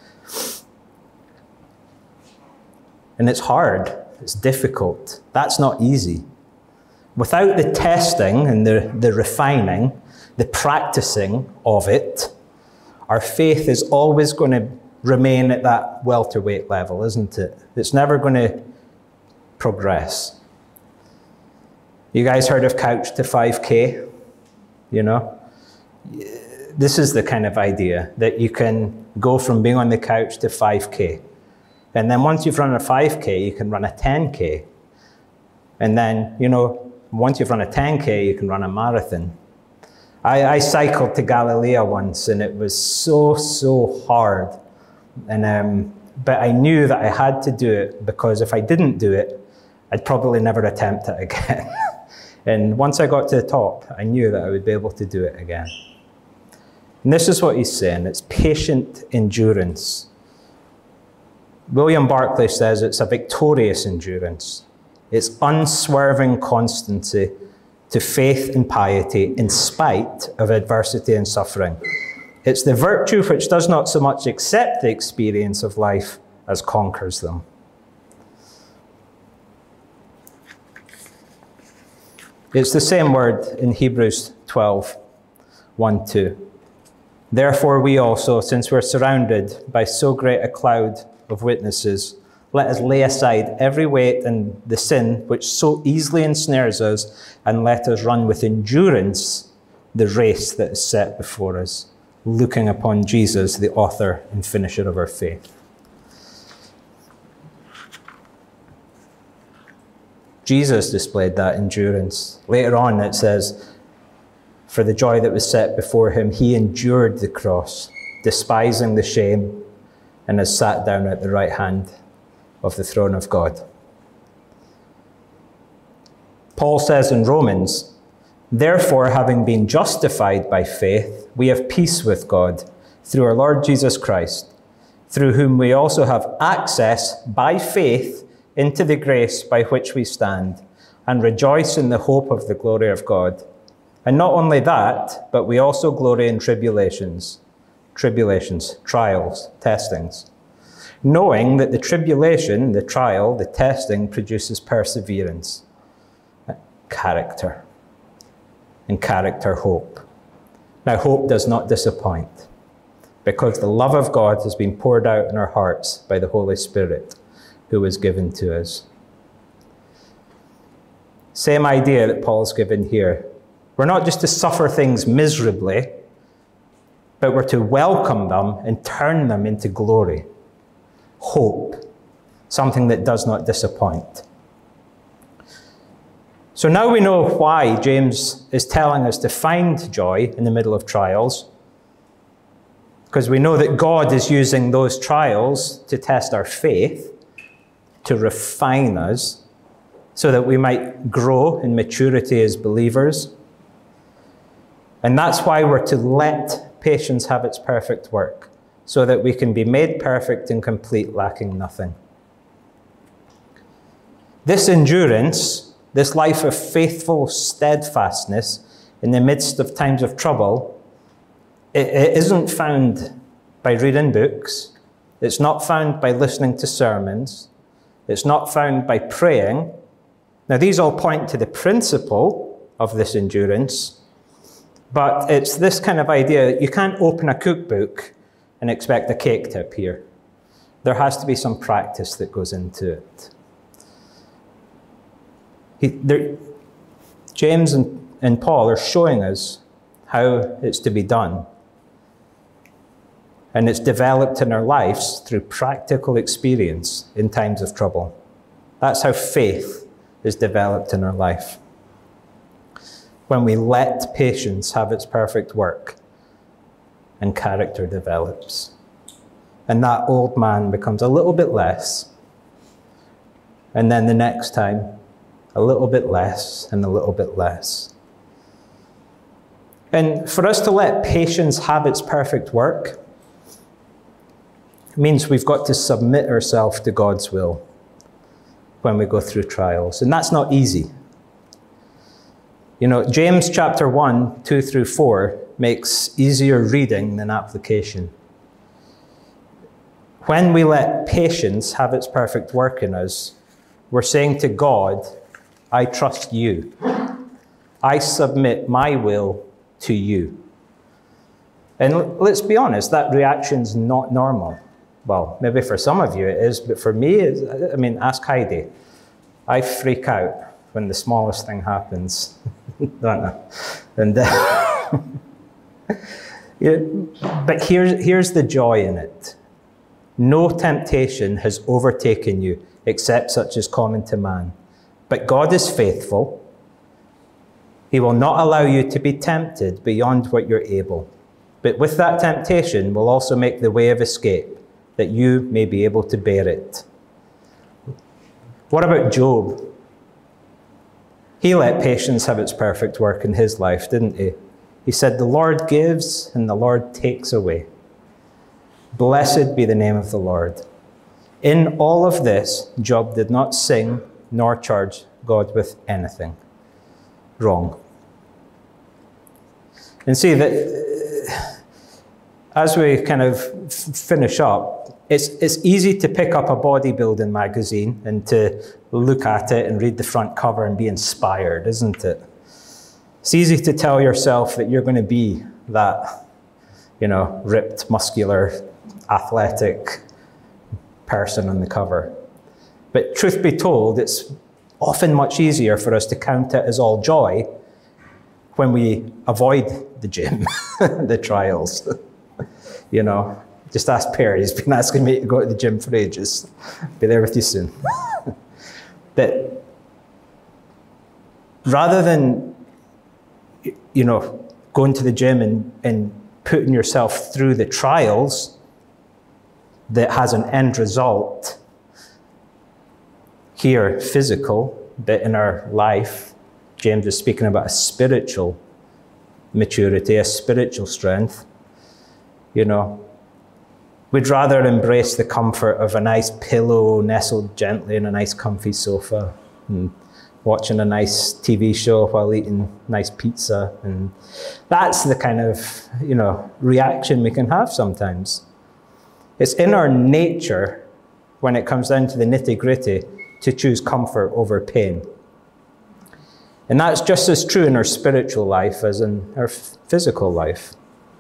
And it's hard, it's difficult. That's not easy. Without the testing and the, the refining, the practicing of it, our faith is always going to remain at that welterweight level, isn't it? It's never going to progress. You guys heard of Couch to five K? You know? This is the kind of idea that you can go from being on the couch to five K. And then once you've run a five K, you can run a ten K. And then, you know, once you've run a ten K, you can run a marathon. I, I cycled to Galilea once, and it was so, so hard. And um, but I knew that I had to do it, because if I didn't do it, I'd probably never attempt it again. And once I got to the top, I knew that I would be able to do it again. And this is what he's saying. It's patient endurance. William Barclay says it's a victorious endurance. It's unswerving constancy to faith and piety in spite of adversity and suffering. It's the virtue which does not so much accept the experience of life as conquers them. It's the same word in Hebrews twelve, one, two. Therefore we also, since we're surrounded by so great a cloud of witnesses, let us lay aside every weight and the sin which so easily ensnares us, and let us run with endurance the race that is set before us, looking upon Jesus, the author and finisher of our faith. Jesus displayed that endurance. Later on it says, for the joy that was set before him, he endured the cross, despising the shame, and has sat down at the right hand of the throne of God. Paul says in Romans, therefore, having been justified by faith, we have peace with God through our Lord Jesus Christ, through whom we also have access by faith into the grace by which we stand, and rejoice in the hope of the glory of God. And not only that, but we also glory in tribulations, tribulations, trials, testings, knowing that the tribulation, the trial, the testing produces perseverance, character, and character hope. Now, hope does not disappoint, because the love of God has been poured out in our hearts by the Holy Spirit, who was given to us. Same idea that Paul's given here. We're not just to suffer things miserably, but we're to welcome them and turn them into glory. Hope, something that does not disappoint. So now we know why James is telling us to find joy in the middle of trials, because we know that God is using those trials to test our faith, to refine us, so that we might grow in maturity as believers. And that's why we're to let patience have its perfect work, so that we can be made perfect and complete, lacking nothing. This endurance, this life of faithful steadfastness in the midst of times of trouble, it, it isn't found by reading books. It's not found by listening to sermons. It's not found by praying. Now, these all point to the principle of this endurance, but it's this kind of idea that you can't open a cookbook and expect a cake to appear. There has to be some practice that goes into it. He, there, James and, and Paul are showing us how it's to be done. And it's developed in our lives through practical experience in times of trouble. That's how faith is developed in our life. When we let patience have its perfect work and character develops. And that old man becomes a little bit less. And then the next time, a little bit less and a little bit less. And for us to let patience have its perfect work, it means we've got to submit ourselves to God's will when we go through trials. And that's not easy. You know, James chapter one, two through four makes easier reading than application. When we let patience have its perfect work in us, we're saying to God, I trust you. I submit my will to you. And let's be honest, that reaction's not normal. Well, maybe for some of you it is, but for me, it's, I mean, ask Heidi. I freak out when the smallest thing happens, don't I? And, uh, yeah, but here's, here's the joy in it. No temptation has overtaken you except such as common to man. But God is faithful. He will not allow you to be tempted beyond what you're able. But with that temptation will also make the way of escape, that you may be able to bear it. What about Job? He let patience have its perfect work in his life, didn't he? He said, the Lord gives and the Lord takes away. Blessed be the name of the Lord. In all of this, Job did not sing nor charge God with anything wrong. And see that as we kind of finish up, it's, it's easy to pick up a bodybuilding magazine and to look at it and read the front cover and be inspired, isn't it? It's easy to tell yourself that you're going to be that, you know, ripped, muscular, athletic person on the cover. But truth be told, it's often much easier for us to count it as all joy when we avoid the gym, the trials. You know, just ask Perry. He's been asking me to go to the gym for ages. Be there with you soon. But rather than, you know, going to the gym and, and putting yourself through the trials that has an end result, here physical, but in our life, James is speaking about a spiritual maturity, a spiritual strength. You know, we'd rather embrace the comfort of a nice pillow nestled gently in a nice comfy sofa and watching a nice T V show while eating nice pizza. And that's the kind of, you know, reaction we can have sometimes. It's in our nature, when it comes down to the nitty-gritty, to choose comfort over pain. And that's just as true in our spiritual life as in our physical life.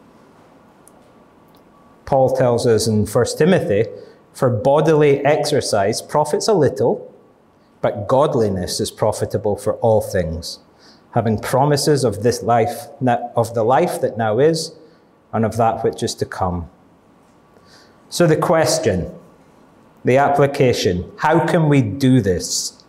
Paul tells us in First Timothy, for bodily exercise profits a little, but godliness is profitable for all things, having promises of this life, of the life that now is, and of that which is to come. So the question, the application, how can we do this?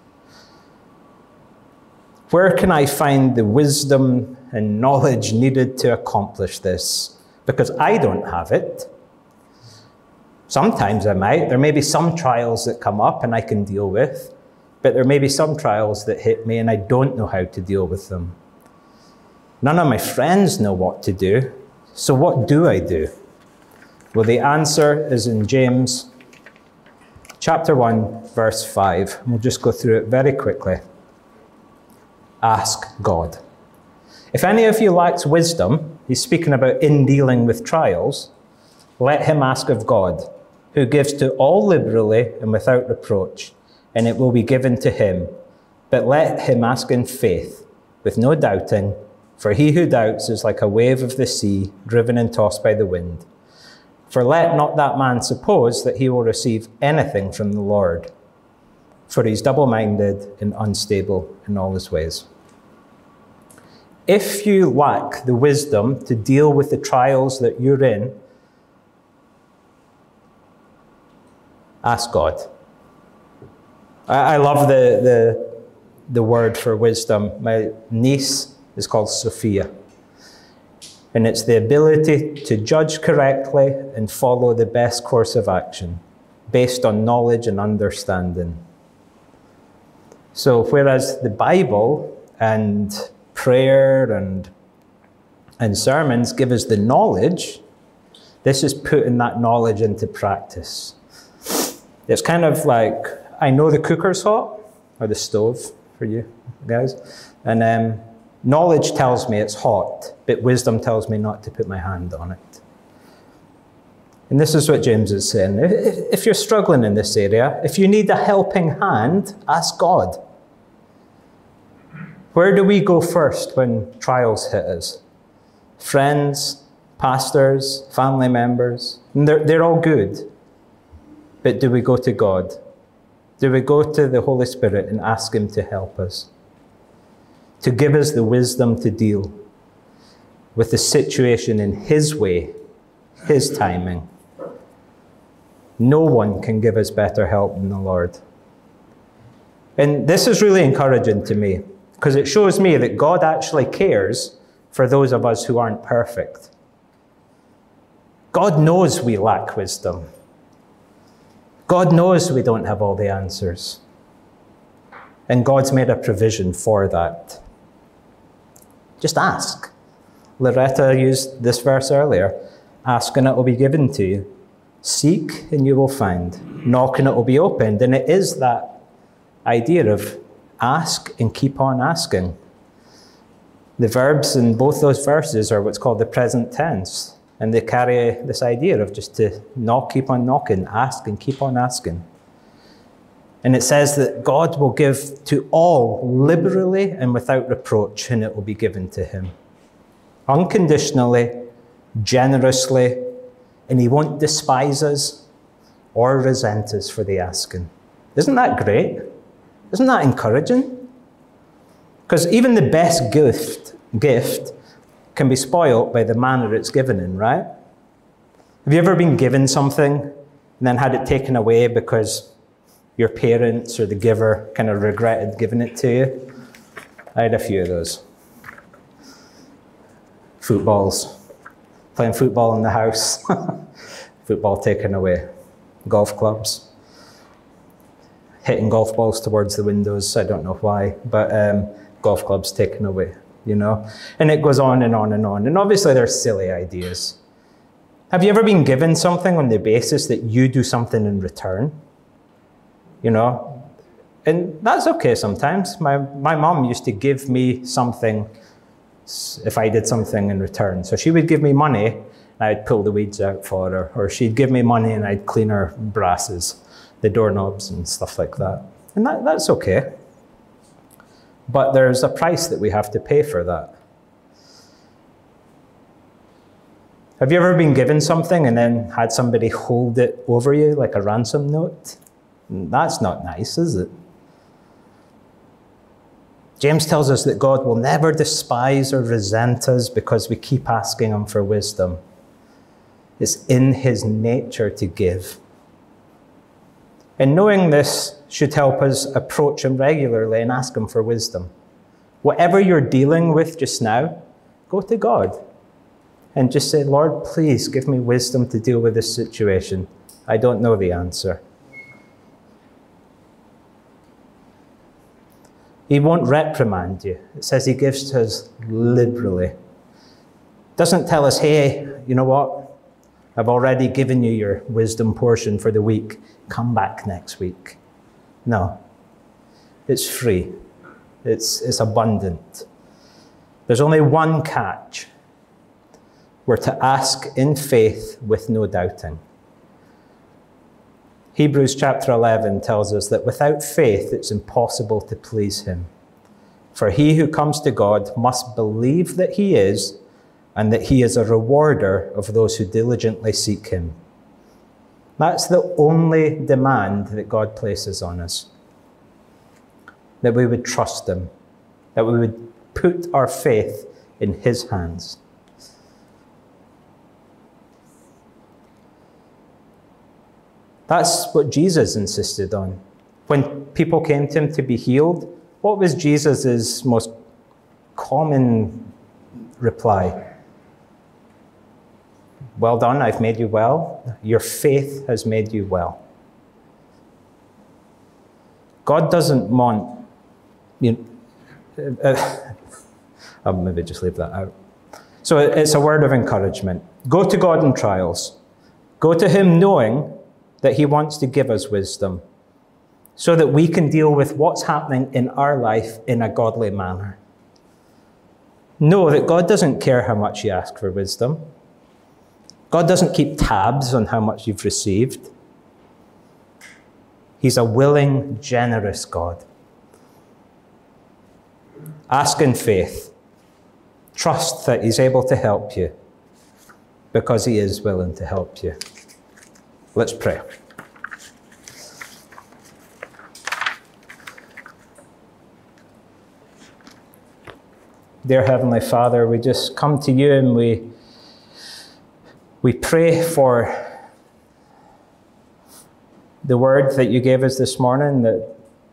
Where can I find the wisdom and knowledge needed to accomplish this? Because I don't have it. Sometimes I might. There may be some trials that come up and I can deal with, but there may be some trials that hit me and I don't know how to deal with them. None of my friends know what to do, so what do I do? Well, the answer is in James chapter one, verse five. We'll just go through it very quickly. Ask God. If any of you lacks wisdom, he's speaking about in dealing with trials, let him ask of God, who gives to all liberally and without reproach, and it will be given to him. But let him ask in faith, with no doubting, for he who doubts is like a wave of the sea, driven and tossed by the wind. For let not that man suppose that he will receive anything from the Lord, for he's double-minded and unstable in all his ways. If you lack the wisdom to deal with the trials that you're in, ask God. I, I love the, the, the word for wisdom. My niece is called Sophia. And it's the ability to judge correctly and follow the best course of action based on knowledge and understanding. So whereas the Bible and prayer and, and sermons give us the knowledge, this is putting that knowledge into practice. It's kind of like, I know the cooker's hot, or the stove for you guys, and um, knowledge tells me it's hot, but wisdom tells me not to put my hand on it. And this is what James is saying. If you're struggling in this area, if you need a helping hand, ask God. Where do we go first when trials hit us? Friends, pastors, family members, and they're, they're all good. But do we go to God? Do we go to the Holy Spirit and ask him to help us? To give us the wisdom to deal with the situation in his way, his timing. No one can give us better help than the Lord. And this is really encouraging to me, because it shows me that God actually cares for those of us who aren't perfect. God knows we lack wisdom. God knows we don't have all the answers. And God's made a provision for that. Just ask. Loretta used this verse earlier. Ask and it will be given to you. Seek and you will find. Knock and it will be opened. And it is that idea of ask and keep on asking. The verbs in both those verses are what's called the present tense. And they carry this idea of just to knock, keep on knocking, ask and keep on asking. And it says that God will give to all liberally and without reproach, and it will be given to him. Unconditionally, generously, and he won't despise us or resent us for the asking. Isn't that great? Isn't that encouraging? Because even the best gift, gift can be spoiled by the manner it's given in, right? Have you ever been given something and then had it taken away because your parents or the giver kind of regretted giving it to you? I had a few of those. Footballs. Playing football in the house. Football taken away. Golf clubs. Hitting golf balls towards the windows. I don't know why, but um, golf clubs taken away, you know? And it goes on and on and on. And obviously there's silly ideas. Have you ever been given something on the basis that you do something in return? You know? And that's okay sometimes. My, my mom used to give me something if I did something in return. So she would give me money, and I'd pull the weeds out for her. Or she'd give me money, and I'd clean her brasses, the doorknobs and stuff like that. And that, that's okay. But there's a price that we have to pay for that. Have you ever been given something and then had somebody hold it over you like a ransom note? That's not nice, is it? James tells us that God will never despise or resent us because we keep asking him for wisdom. It's in his nature to give. And knowing this should help us approach him regularly and ask him for wisdom. Whatever you're dealing with just now, go to God and just say, Lord, please give me wisdom to deal with this situation. I don't know the answer. He won't reprimand you. It says he gives to us liberally. Doesn't tell us, hey, you know what? I've already given you your wisdom portion for the week. Come back next week. No. It's free. It's, it's abundant. There's only one catch. We're to ask in faith with no doubting. Hebrews chapter eleven tells us that without faith it's impossible to please him. For he who comes to God must believe that he is, and that he is a rewarder of those who diligently seek him. That's the only demand that God places on us. That we would trust him. That we would put our faith in his hands. That's what Jesus insisted on. When people came to him to be healed, what was Jesus' most common reply? Well done, I've made you well. Your faith has made you well. God doesn't want, you know, uh, I'll maybe just leave that out. So it's a word of encouragement. Go to God in trials. Go to him knowing that he wants to give us wisdom so that we can deal with what's happening in our life in a godly manner. Know that God doesn't care how much you ask for wisdom. God doesn't keep tabs on how much you've received. He's a willing, generous God. Ask in faith. Trust that he's able to help you because he is willing to help you. Let's pray. dear Heavenly Father, we just come to you and we, we pray for the word that you gave us this morning, that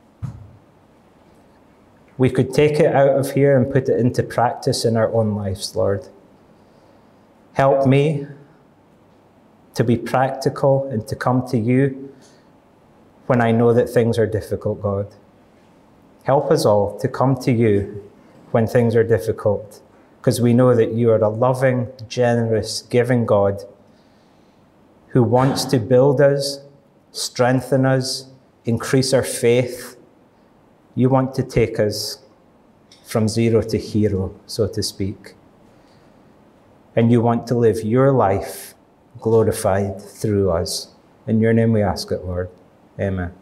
we could take it out of here and put it into practice in our own lives, Lord. Help me to be practical and to come to you when I know that things are difficult, God. Help us all to come to you when things are difficult, because we know that you are a loving, generous, giving God who wants to build us, strengthen us, increase our faith. You want to take us from zero to hero, so to speak. And you want to live your life glorified through us. In your name we ask it, Lord. Amen.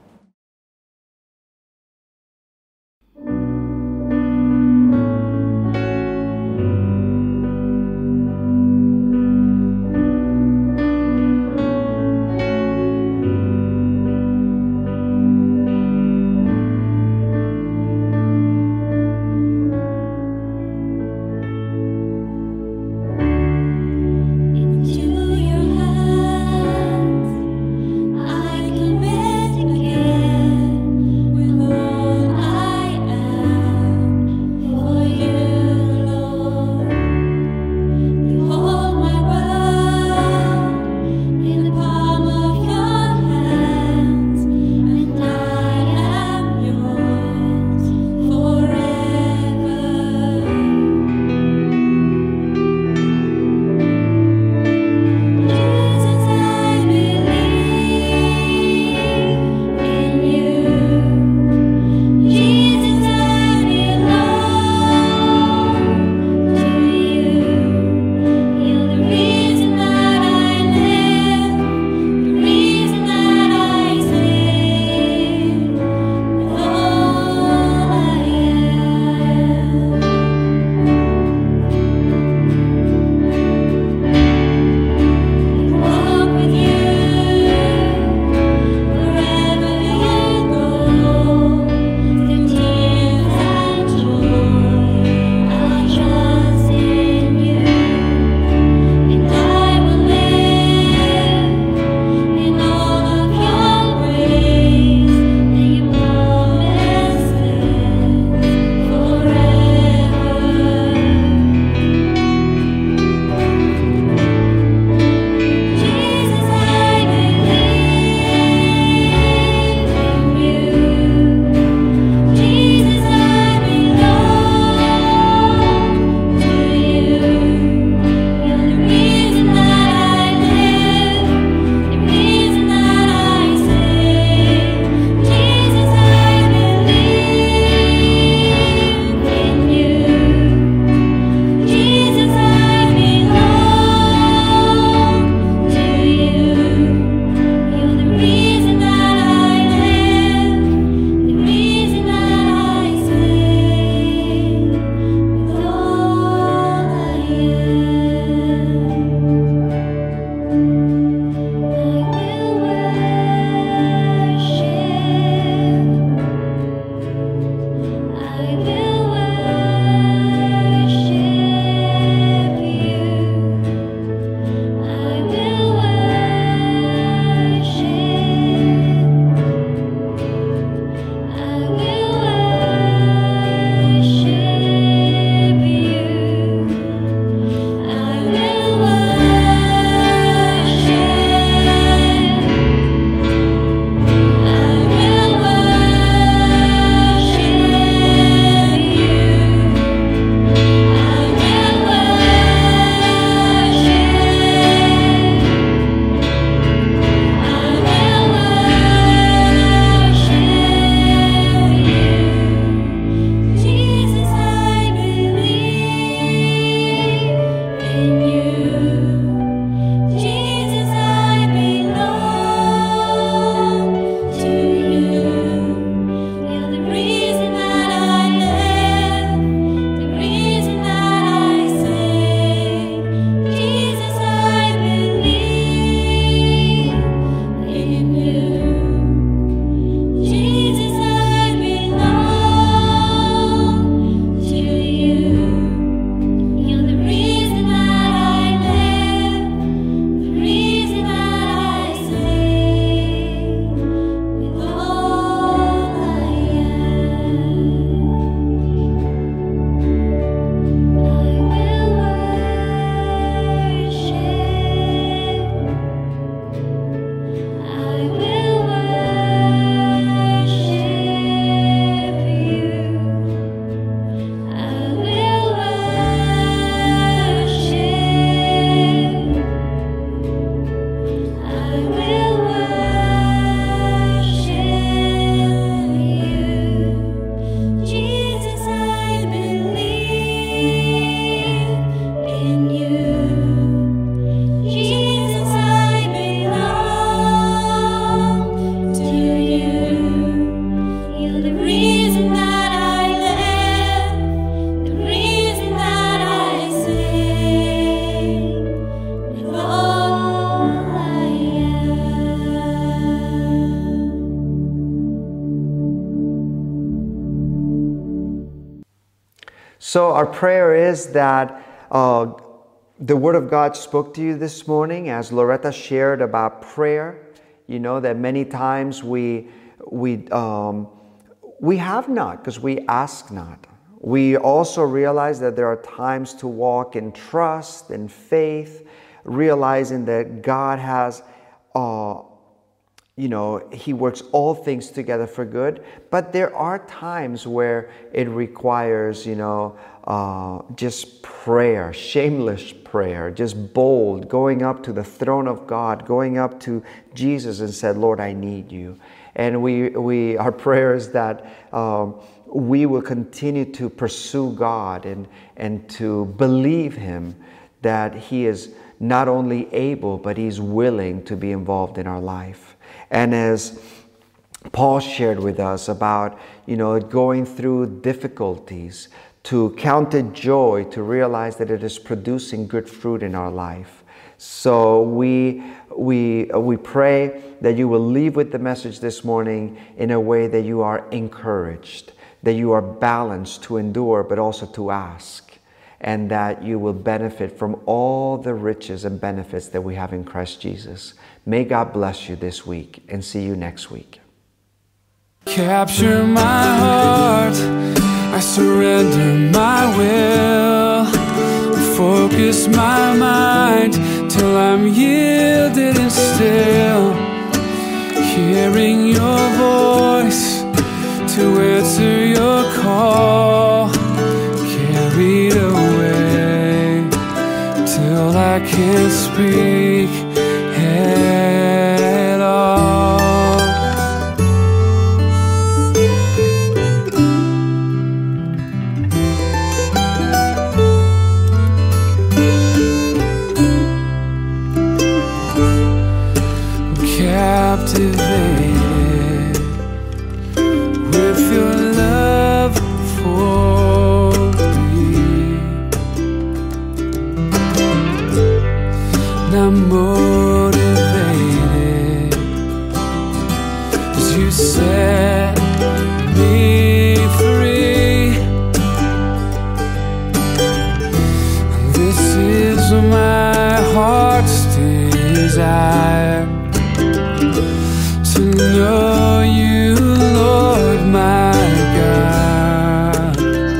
Into your hands I commit again. So our prayer is that uh, the Word of God spoke to you this morning as Loretta shared about prayer. You know that many times we we um, we have not because we ask not. We also realize that there are times to walk in trust and faith, realizing that God has, uh, you know, He works all things together for good. But there are times where it requires, you know, uh, just prayer, shameless prayer, just bold, going up to the throne of God, going up to Jesus and said, Lord, I need you. And we, we our prayer is that um, we will continue to pursue God and, and to believe Him that He is not only able, but He's willing to be involved in our life. And as Paul shared with us about, you know, going through difficulties, to count it joy, to realize that it is producing good fruit in our life. So we, we, we pray that you will leave with the message this morning in a way that you are encouraged, that you are balanced to endure, but also to ask, and that you will benefit from all the riches and benefits that we have in Christ Jesus. May God bless you this week, and see you next week. Capture my heart, I surrender my will, focus my mind till I'm yielded and still, hearing your voice to answer your call, carried away till I can't speak at all. Captivated with your love for me, and I'm motivated as you set me free. This is my heart's desire, to know you, Lord my God.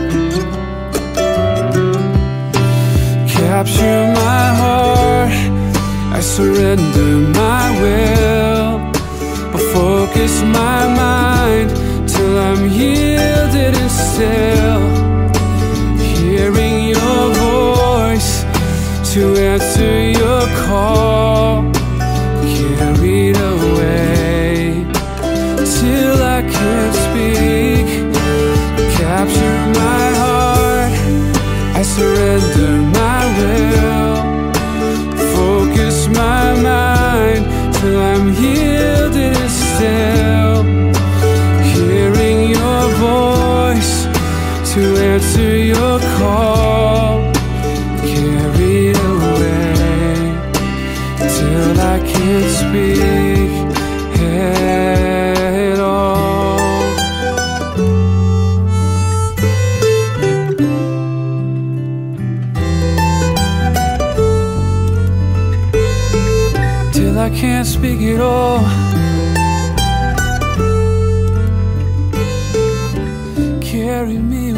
Capture my heart, I surrender my will, focus my mind till I'm yielded and still, hearing your voice to answer your call, carried away till I can't speak. Capture my heart, I surrender my will, focus my mind till I'm yielded and still, hearing your voice to answer your call, carried away till I can't speak at all. Till I can't speak at all. Carry me